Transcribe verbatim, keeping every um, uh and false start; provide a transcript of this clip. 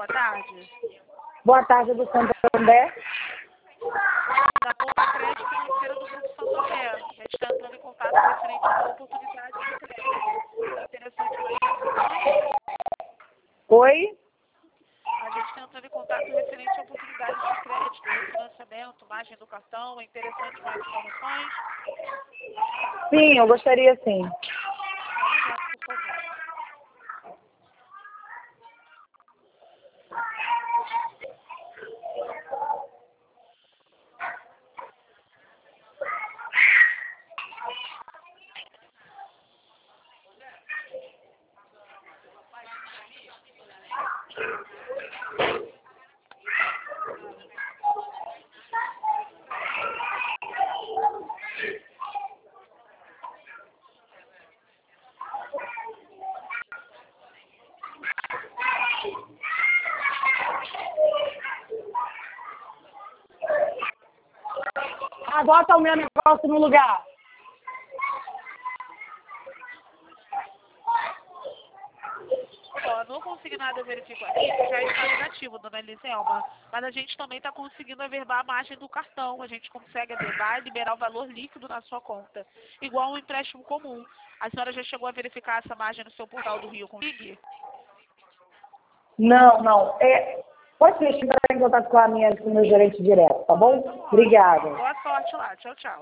boa tarde. Boa tarde, do Santander. Da Poupa Crédito Financeiro do Grupo Santander. A gente está entrando em contato referente a uma oportunidade de crédito. Interessante para informações. Oi? A gente está entrando em contato referente a oportunidades de crédito, refinanciamento, margem do cartão. É interessante mais informações? Sim, eu gostaria sim. Só um momento, por favor. Ah, bota o meu negócio no lugar. Ó, não consegui nada verificar aqui, que já está negativo, dona Eliselma. Mas a gente também está conseguindo averbar a margem do cartão. A gente consegue averbar e liberar o valor líquido na sua conta. Igual um empréstimo comum. A senhora já chegou a verificar essa margem no seu portal do Rio Config? Não, não. É, pode deixar entrar em contato com a minha, com o meu gerente direto, tá bom? Então, ótimo. Obrigada. Boa sorte lá. Tchau, tchau.